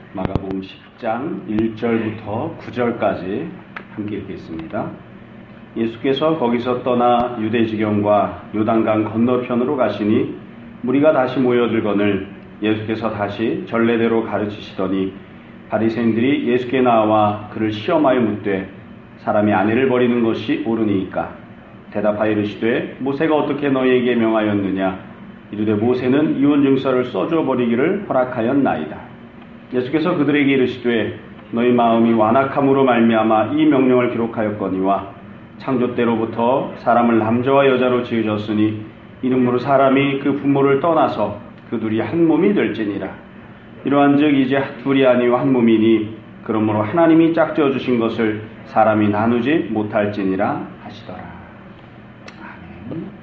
마가복음 10장 1절부터 9절까지 함께 읽겠습니다. 예수께서 거기서 떠나 유대 지경과 요단강 건너편으로 가시니 무리가 다시 모여들거늘 예수께서 다시 전례대로 가르치시더니 바리새인들이 예수께 나와 그를 시험하여 묻되 사람이 아내를 버리는 것이 옳으니까 대답하여 이르시되 모세가 어떻게 너희에게 명하였느냐 이르되 모세는 이혼 증서를 써주어 버리기를 허락하였나이다. 예수께서 그들에게 이르시되 너희 마음이 완악함으로 말미암아 이 명령을 기록하였거니와 창조 때로부터 사람을 남자와 여자로 지으셨으니 이름으로 사람이 그 부모를 떠나서 그 둘이 한 몸이 될지니라. 이러한즉 이제 둘이 아니요 한 몸이니 그러므로 하나님이 짝지어 주신 것을 사람이 나누지 못할지니라 하시더라. 아멘.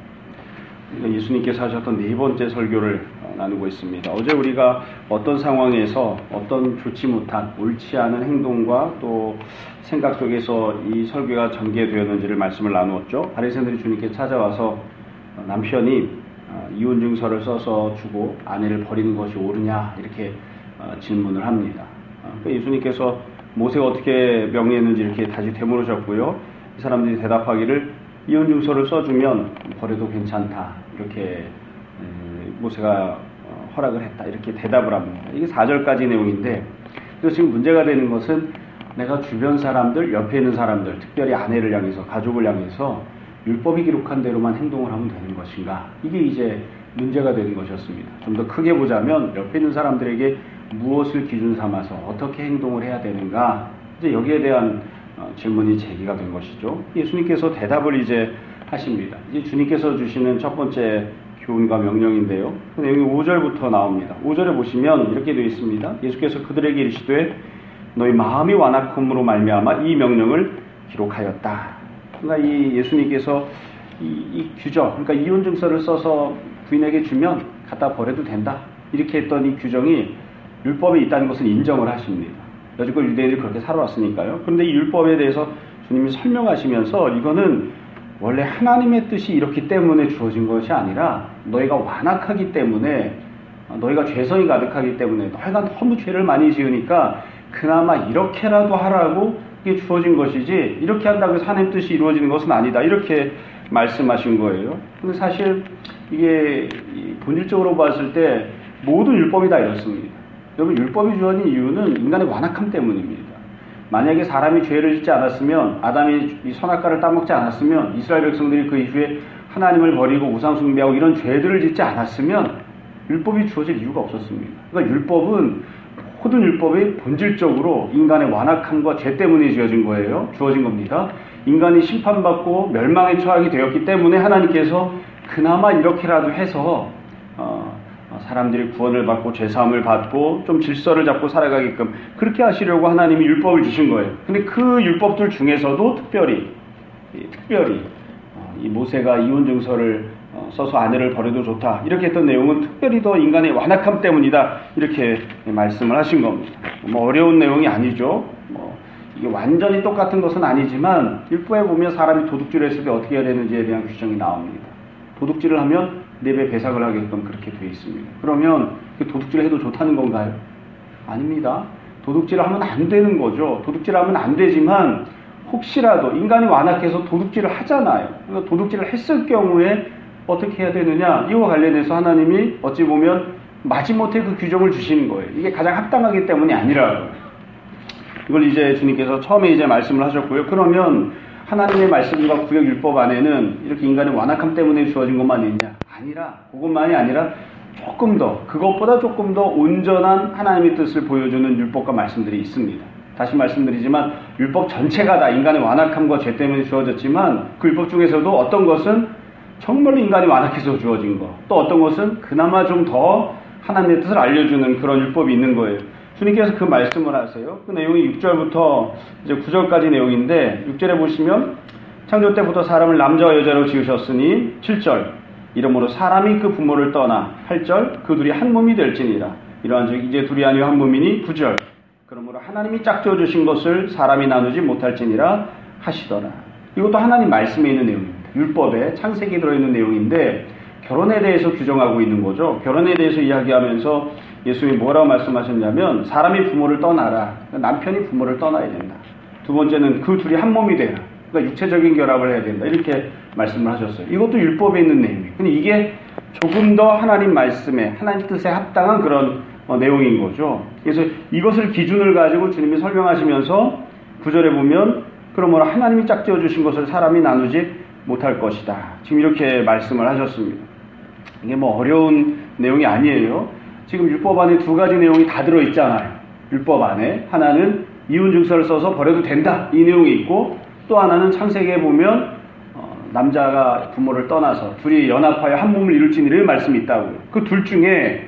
예수님께서 하셨던 네 번째 설교를 나누고 있습니다. 어제 우리가 어떤 상황에서 어떤 좋지 못한 옳지 않은 행동과 또 생각 속에서 이 설교가 전개되었는지를 말씀을 나누었죠. 바리새인들이 주님께 찾아와서 남편이 이혼 증서를 써서 주고 아내를 버리는 것이 옳으냐 이렇게 질문을 합니다. 예수님께서 모세가 어떻게 명령했는지 이렇게 다시 되물으셨고요. 이 사람들이 대답하기를 이혼 증서를 써주면 버려도 괜찮다 이렇게 모세가 허락을 했다 이렇게 대답을 합니다. 이게 4절까지 내용인데 그래서 지금 문제가 되는 것은 내가 주변 사람들, 옆에 있는 사람들, 특별히 아내를 향해서 가족을 향해서 율법이 기록한 대로만 행동을 하면 되는 것인가, 이게 이제 문제가 되는 것이었습니다. 좀 더 크게 보자면 옆에 있는 사람들에게 무엇을 기준 삼아서 어떻게 행동을 해야 되는가, 이제 여기에 대한 질문이 제기가 된 것이죠. 예수님께서 대답을 이제 하십니다. 이제 주님께서 주시는 첫 번째 교훈과 명령인데요. 그 내용이 5절부터 나옵니다. 5절에 보시면 이렇게 되어 있습니다. 예수께서 그들에게 이르시되 너희 마음이 완악함으로 말미암아 이 명령을 기록하였다. 그러니까 이 예수님께서 이 규정, 그러니까 이혼 증서를 써서 부인에게 주면 갖다 버려도 된다 이렇게 했던 이 규정이 율법에 있다는 것을 인정을 하십니다. 여지껏 유대인들이 그렇게 살아왔으니까요. 그런데 이 율법에 대해서 주님이 설명하시면서 이거는 원래 하나님의 뜻이 이렇기 때문에 주어진 것이 아니라 너희가 완악하기 때문에, 너희가 죄성이 가득하기 때문에, 너희가 너무 죄를 많이 지으니까 그나마 이렇게라도 하라고 이게 주어진 것이지 이렇게 한다고 해서 하나님 뜻이 이루어지는 것은 아니다 이렇게 말씀하신 거예요. 근데 사실 이게 본질적으로 봤을 때 모든 율법이 다 이렇습니다. 여러분, 율법이 주어진 이유는 인간의 완악함 때문입니다. 만약에 사람이 죄를 짓지 않았으면, 아담이 이 선악과를 따먹지 않았으면, 이스라엘 백성들이 그 이후에 하나님을 버리고 우상 숭배하고 이런 죄들을 짓지 않았으면 율법이 주어질 이유가 없었습니다. 그러니까 율법은, 모든 율법이 본질적으로 인간의 완악함과 죄 때문에 주어진 겁니다. 인간이 심판받고 멸망에 처하게 되었기 때문에 하나님께서 그나마 이렇게라도 해서 사람들이 구원을 받고 죄사함을 받고 좀 질서를 잡고 살아가게끔 그렇게 하시려고 하나님이 율법을 주신 거예요. 근데 그 율법들 중에서도 특별히 이 모세가 이혼 증서를 써서 아내를 버려도 좋다 이렇게 했던 내용은 특별히 더 인간의 완악함 때문이다 이렇게 말씀을 하신 겁니다. 어려운 내용이 아니죠. 이게 완전히 똑같은 것은 아니지만 율법에 보면 사람이 도둑질을 했을 때 어떻게 해야 되는지에 대한 규정이 나옵니다. 도둑질을 하면 4배 배상을 하게끔 그렇게 되어 있습니다. 그러면 도둑질을 해도 좋다는 건가요? 아닙니다. 도둑질을 하면 안 되는 거죠. 도둑질을 하면 안 되지만 혹시라도 인간이 완악해서 도둑질을 하잖아요. 그러니까 도둑질을 했을 경우에 어떻게 해야 되느냐, 이와 관련해서 하나님이 어찌 보면 마지못해 그 규정을 주시는 거예요. 이게 가장 합당하기 때문이 아니라고요. 이걸 이제 주님께서 처음에 이제 말씀을 하셨고요. 그러면 하나님의 말씀과 구약 율법 안에는 이렇게 인간의 완악함 때문에 주어진 것만 있냐? 아니라, 그것만이 아니라 그것보다 조금 더 온전한 하나님의 뜻을 보여주는 율법과 말씀들이 있습니다. 다시 말씀드리지만 율법 전체가 다 인간의 완악함과 죄 때문에 주어졌지만 그 율법 중에서도 어떤 것은 정말로 인간이 완악해서 주어진 것, 또 어떤 것은 그나마 좀 더 하나님의 뜻을 알려주는 그런 율법이 있는 거예요. 주님께서 그 말씀을 하세요. 그 내용이 6절부터 이제 9절까지 내용인데 6절에 보시면 창조 때부터 사람을 남자와 여자로 지으셨으니 7절 이러므로 사람이 그 부모를 떠나 8절 그 둘이 한 몸이 될지니라. 이러한즉 이제 둘이 아니요 한 몸이니 9절 그러므로 하나님이 짝지어 주신 것을 사람이 나누지 못할지니라 하시더라. 이것도 하나님 말씀에 있는 내용입니다. 율법에 창세기에 들어있는 내용인데 결혼에 대해서 규정하고 있는 거죠. 결혼에 대해서 이야기하면서 예수님이 뭐라고 말씀하셨냐면 사람이 부모를 떠나라. 남편이 부모를 떠나야 된다. 두 번째는 그 둘이 한 몸이 되라. 그러니까 육체적인 결합을 해야 된다. 이렇게 말씀을 하셨어요. 이것도 율법에 있는 내용이에요. 근데 이게 조금 더 하나님 말씀에 하나님 뜻에 합당한 그런 내용인 거죠. 그래서 이것을 기준을 가지고 주님이 설명하시면서 9절에 보면 그러므로 하나님이 짝지어 주신 것을 사람이 나누지 못할 것이다. 지금 이렇게 말씀을 하셨습니다. 이게 뭐 어려운 내용이 아니에요. 지금 율법 안에 두 가지 내용이 다 들어있잖아요. 율법 안에 하나는 이혼 증서를 써서 버려도 된다 이 내용이 있고, 또 하나는 창세기에 보면 남자가 부모를 떠나서 둘이 연합하여 한 몸을 이룰지니 이런 말씀이 있다고요. 그 둘 중에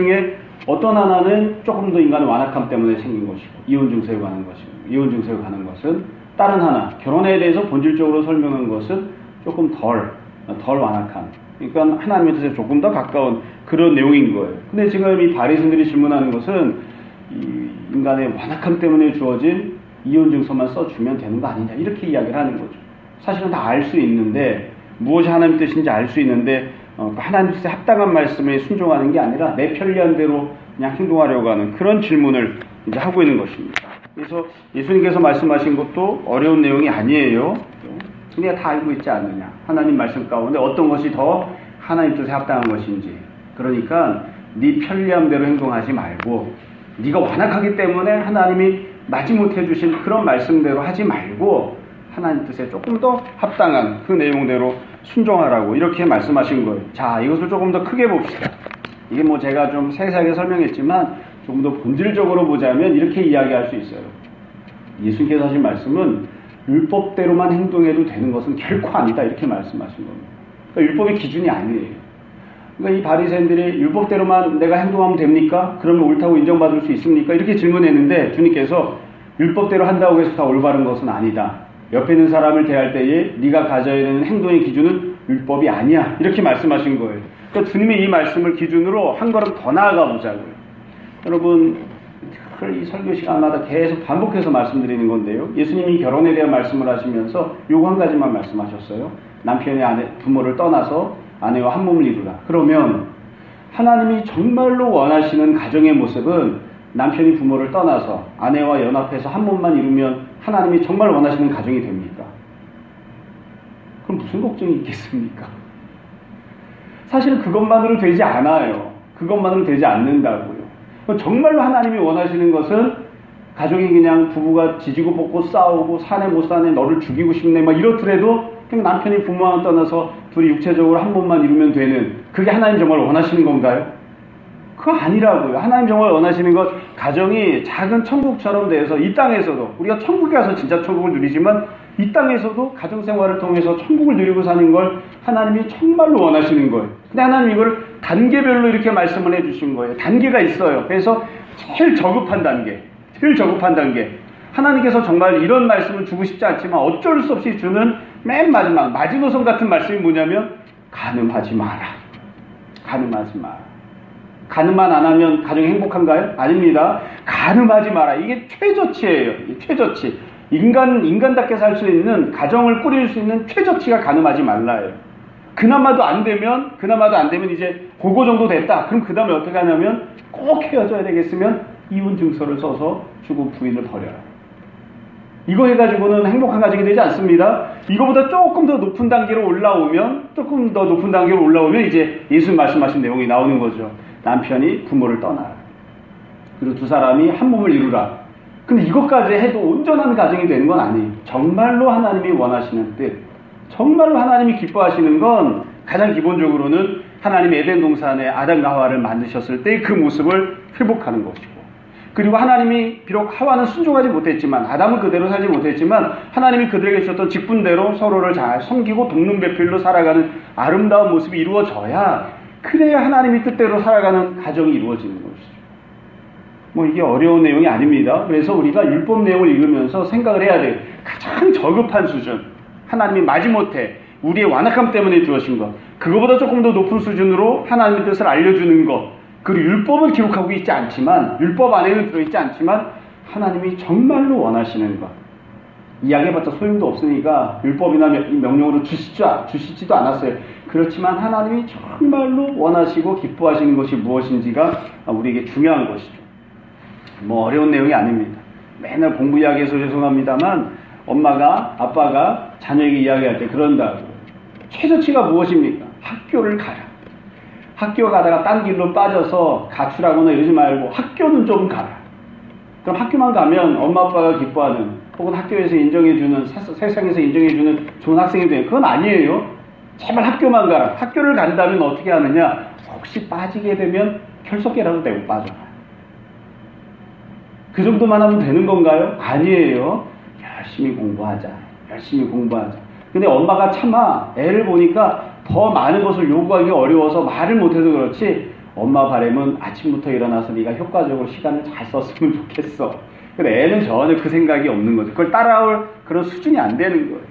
어떤 하나는 조금 더 인간의 완악함 때문에 생긴 것이고 이혼 증서에 관한 것이고, 이혼 증서에 관한 것은 다른 하나 결혼에 대해서 본질적으로 설명한 것은 조금 덜 완악한, 그러니까 하나님의 뜻에 조금 더 가까운 그런 내용인 거예요. 근데 지금 이 바리새인들이 질문하는 것은 이 인간의 완악함 때문에 주어진 이혼 증서만 써주면 되는 거 아니냐 이렇게 이야기를 하는 거죠. 사실은 다 알 수 있는데, 무엇이 하나님의 뜻인지 알 수 있는데 하나님 뜻에 합당한 말씀에 순종하는 게 아니라 내 편리한 대로 그냥 행동하려고 하는 그런 질문을 이제 하고 있는 것입니다. 그래서 예수님께서 말씀하신 것도 어려운 내용이 아니에요. 우리가 다 알고 있지 않느냐. 하나님 말씀 가운데 어떤 것이 더 하나님 뜻에 합당한 것인지. 그러니까 네 편리함대로 행동하지 말고, 네가 완악하기 때문에 하나님이 마지못해 주신 그런 말씀대로 하지 말고 하나님 뜻에 조금 더 합당한 그 내용대로 순종하라고 이렇게 말씀하신 거예요. 자, 이것을 조금 더 크게 봅시다. 이게 뭐 제가 좀 세세하게 설명했지만 조금 더 본질적으로 보자면 이렇게 이야기할 수 있어요. 예수님께서 하신 말씀은 율법대로만 행동해도 되는 것은 결코 아니다 이렇게 말씀하신 겁니다. 그러니까 율법의 기준이 아니에요. 그러니까 이 바리새인들이 율법대로만 내가 행동하면 됩니까? 그러면 옳다고 인정받을 수 있습니까? 이렇게 질문했는데 주님께서 율법대로 한다고 해서 다 올바른 것은 아니다. 옆에 있는 사람을 대할 때에 네가 가져야 되는 행동의 기준은 율법이 아니야 이렇게 말씀하신 거예요. 그러니까 주님이 이 말씀을 기준으로 한 걸음 더 나아가 보자고요. 여러분, 이 설교 시간마다 계속 반복해서 말씀드리는 건데요. 예수님이 결혼에 대한 말씀을 하시면서 요거 한 가지만 말씀하셨어요. 남편이 부모를 떠나서 아내와 한 몸을 이루라. 그러면 하나님이 정말로 원하시는 가정의 모습은 남편이 부모를 떠나서 아내와 연합해서 한 몸만 이루면 하나님이 정말 원하시는 가정이 됩니까? 그럼 무슨 걱정이 있겠습니까? 사실은 그것만으로 되지 않아요. 그것만으로 되지 않는다고요. 정말로 하나님이 원하시는 것은 가족이 그냥 부부가 지지고 볶고 싸우고 사내 못 사내 너를 죽이고 싶네 막 이렇더라도 그냥 남편이 부모와 떠나서 둘이 육체적으로 한 몸만 이루면 되는, 그게 하나님 정말 원하시는 건가요? 그거 아니라고요. 하나님 정말 원하시는 것, 가정이 작은 천국처럼 돼서 이 땅에서도, 우리가 천국에 가서 진짜 천국을 누리지만 이 땅에서도 가정생활을 통해서 천국을 누리고 사는 걸 하나님이 정말로 원하시는 거예요. 근데 하나님 이걸 단계별로 이렇게 말씀을 해주신 거예요. 단계가 있어요. 그래서 제일 저급한 단계. 하나님께서 정말 이런 말씀을 주고 싶지 않지만 어쩔 수 없이 주는 맨 마지막 마지노선 같은 말씀이 뭐냐면 간음하지 마라. 간음만 안 하면 가정이 행복한가요? 아닙니다. 간음하지 마라. 이게 최저치예요. 최저치. 인간답게 살 수 있는, 가정을 꾸릴 수 있는 최저치가 간음하지 말라예요. 그나마도 안 되면 이제 그거 정도 됐다. 그럼 그 다음에 어떻게 하냐면 꼭 헤어져야 되겠으면 이혼 증서를 써서 주고 부인을 버려라. 이거 해가지고는 행복한 가정이 되지 않습니다. 이거보다 조금 더 높은 단계로 올라오면 이제 예수님 말씀하신 내용이 나오는 거죠. 남편이 부모를 떠나라. 그리고 두 사람이 한 몸을 이루라. 근데 이것까지 해도 온전한 가정이 되는 건 아니에요. 정말로 하나님이 원하시는 뜻, 정말로 하나님이 기뻐하시는 건 가장 기본적으로는 하나님이 에덴 동산에 아담과 하와를 만드셨을 때 그 모습을 회복하는 것이고, 그리고 하나님이 비록 하와는 순종하지 못했지만, 아담은 그대로 살지 못했지만 하나님이 그들에게 주셨던 직분대로 서로를 잘 섬기고 돕는배필로 살아가는 아름다운 모습이 이루어져야, 그래야 하나님이 뜻대로 살아가는 가정이 이루어지는 것이죠. 뭐 이게 어려운 내용이 아닙니다. 그래서 우리가 율법 내용을 읽으면서 생각을 해야 돼요. 가장 저급한 수준, 하나님이 마지못해 우리의 완악함 때문에 주어진 것, 그거보다 조금 더 높은 수준으로 하나님의 뜻을 알려주는 것, 그리고 율법을 기록하고 있지 않지만, 율법 안에는 들어있지 않지만 하나님이 정말로 원하시는 것, 이야기해봤자 소용도 없으니까 율법이나 명령으로 주시지도 않았어요. 그렇지만 하나님이 정말로 원하시고 기뻐하시는 것이 무엇인지가 우리에게 중요한 것이죠. 뭐 어려운 내용이 아닙니다. 맨날 공부 이야기해서 죄송합니다만 엄마가 아빠가 자녀에게 이야기할 때 그런다고. 최저치가 무엇입니까? 학교를 가라. 학교 가다가 딴 길로 빠져서 가출하거나 이러지 말고 학교는 좀 가라. 그럼 학교만 가면 엄마 아빠가 기뻐하는 혹은 학교에서 인정해주는 세상에서 인정해주는 좋은 학생이 되는 그건 아니에요. 제발 학교만 가라. 학교를 간다면 어떻게 하느냐? 혹시 빠지게 되면 결석계라도 내고 빠져라. 그 정도만 하면 되는 건가요? 아니에요. 열심히 공부하자. 열심히 공부하자. 근데 엄마가 차마 애를 보니까 더 많은 것을 요구하기 어려워서 말을 못해서 그렇지 엄마 바람은 아침부터 일어나서 네가 효과적으로 시간을 잘 썼으면 좋겠어. 근데 애는 전혀 그 생각이 없는 거죠. 그걸 따라올 그런 수준이 안 되는 거예요.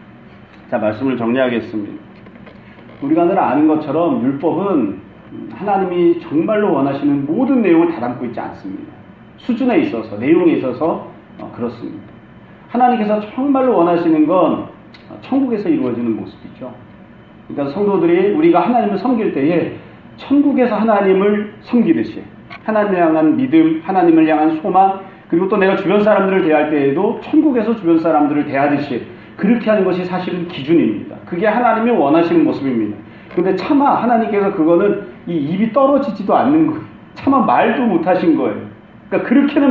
자, 말씀을 정리하겠습니다. 우리가 늘 아는 것처럼 율법은 하나님이 정말로 원하시는 모든 내용을 다 담고 있지 않습니다. 수준에 있어서, 내용에 있어서 그렇습니다. 하나님께서 정말로 원하시는 건 천국에서 이루어지는 모습이죠. 그러니까 성도들이 우리가 하나님을 섬길 때에 천국에서 하나님을 섬기듯이 하나님을 향한 믿음, 하나님을 향한 소망, 그리고 또 내가 주변 사람들을 대할 때에도 천국에서 주변 사람들을 대하듯이 그렇게 하는 것이 사실은 기준입니다. 그게 하나님이 원하시는 모습입니다. 근데 차마 하나님께서 그거는 이 입이 떨어지지도 않는 거예요. 차마 말도 못하신 거예요. 그러니까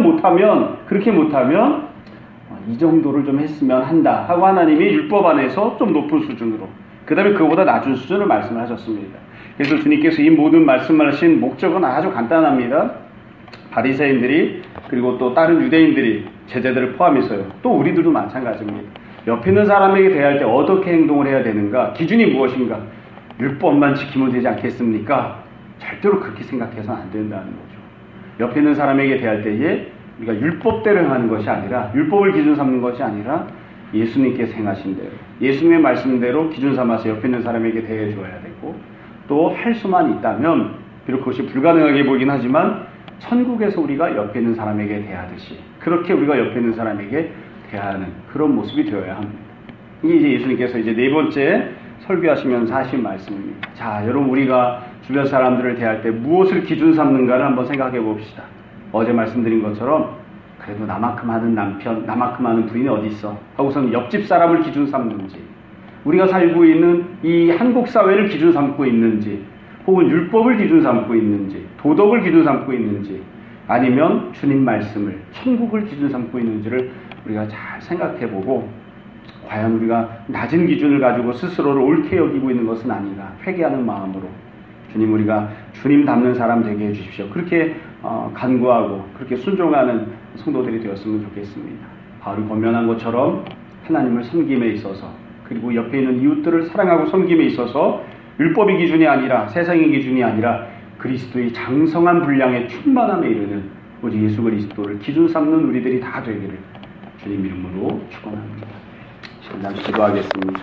그렇게 못하면 이 정도를 좀 했으면 한다 하고 하나님이 율법 안에서 좀 높은 수준으로 그 다음에 그거보다 낮은 수준을 말씀을 하셨습니다. 그래서 주님께서 이 모든 말씀하신 목적은 아주 간단합니다. 바리새인들이 그리고 또 다른 유대인들이 제자들을 포함해서요. 또 우리들도 마찬가지입니다. 옆에 있는 사람에게 대할 때 어떻게 행동을 해야 되는가? 기준이 무엇인가? 율법만 지키면 되지 않겠습니까? 절대로 그렇게 생각해서는 안 된다는 거죠. 옆에 있는 사람에게 대할 때에 우리가 율법대로 행하는 것이 아니라 율법을 기준 삼는 것이 아니라 예수님께서 행하신 대로 예수님의 말씀대로 기준 삼아서 옆에 있는 사람에게 대해 주어야 되고 또 할 수만 있다면 비록 그것이 불가능하게 보이긴 하지만 천국에서 우리가 옆에 있는 사람에게 대하듯이 그렇게 우리가 옆에 있는 사람에게 대하는 그런 모습이 되어야 합니다. 이게 이제 예수님께서 이제 네 번째 설교하시면서 하신 말씀입니다. 자, 여러분 우리가 주변 사람들을 대할 때 무엇을 기준 삼는가를 한번 생각해 봅시다. 어제 말씀드린 것처럼 그래도 나만큼 하는 남편, 나만큼 하는 부인이 어디 있어? 하고서는 옆집 사람을 기준 삼는지 우리가 살고 있는 이 한국 사회를 기준 삼고 있는지 혹은 율법을 기준 삼고 있는지 도덕을 기준 삼고 있는지 아니면 주님 말씀을 천국을 기준 삼고 있는지를 우리가 잘 생각해보고 과연 우리가 낮은 기준을 가지고 스스로를 옳게 여기고 있는 것은 아닌가 회개하는 마음으로 주님 우리가 주님 닮는 사람 되게 해주십시오. 그렇게 간구하고 그렇게 순종하는 성도들이 되었으면 좋겠습니다. 바울이 권면한 것처럼 하나님을 섬김에 있어서 그리고 옆에 있는 이웃들을 사랑하고 섬김에 있어서 율법의 기준이 아니라 세상의 기준이 아니라 그리스도의 장성한 분량의 충만함에 이르는 우리 예수 그리스도를 기준 삼는 우리들이 다 되기를 주님 이름으로 축원합니다. 잠시 기도하겠습니다.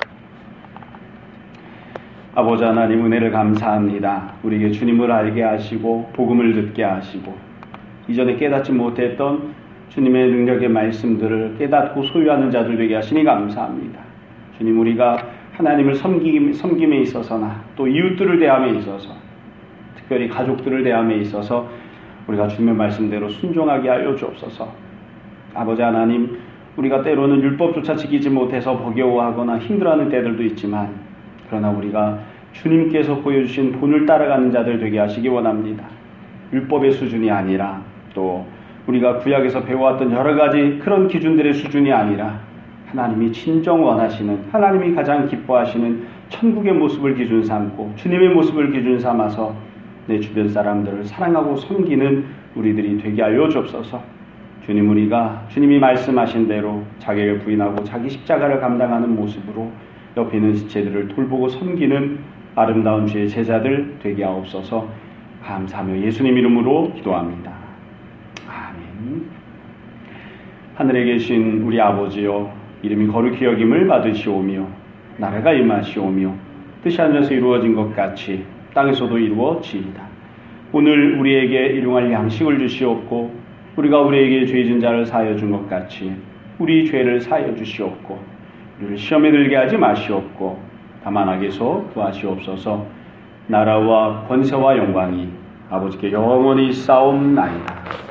아버지 하나님 은혜를 감사합니다. 우리에게 주님을 알게 하시고 복음을 듣게 하시고 이전에 깨닫지 못했던 주님의 능력의 말씀들을 깨닫고 소유하는 자들 되게 하시니 감사합니다. 주님 우리가 하나님을 섬김에 있어서나 또 이웃들을 대함에 있어서 특별히 가족들을 대함에 있어서 우리가 주님의 말씀대로 순종하게 하여 주옵소서. 아버지 하나님 우리가 때로는 율법조차 지키지 못해서 버거워하거나 힘들어하는 때들도 있지만 그러나 우리가 주님께서 보여주신 본을 따라가는 자들 되게 하시기 원합니다. 율법의 수준이 아니라 또 우리가 구약에서 배워왔던 여러 가지 그런 기준들의 수준이 아니라 하나님이 진정 원하시는 하나님이 가장 기뻐하시는 천국의 모습을 기준 삼고 주님의 모습을 기준 삼아서 내 주변 사람들을 사랑하고 섬기는 우리들이 되게 하여 주옵소서. 주님 우리가 주님이 말씀하신 대로 자기를 부인하고 자기 십자가를 감당하는 모습으로 옆에 있는 지체들을 돌보고 섬기는 아름다운 주의 제자들 되게 하옵소서. 감사하며 예수님 이름으로 기도합니다. 아멘. 하늘에 계신 우리 아버지여 이름이 거룩히 여김을 받으시오며 나라가 임하시오며 뜻이 하늘에서 이루어진 것 같이 땅에서도 이루어지이다. 오늘 우리에게 일용할 양식을 주시옵고 우리가 우리에게 죄 지은 자를 사하여 준 것 같이 우리 죄를 사하여 주시옵고 우리를 시험에 들게 하지 마시옵고 다만 악에서 구하시옵소서. 나라와 권세와 영광이 아버지께 영원히 싸움나이다.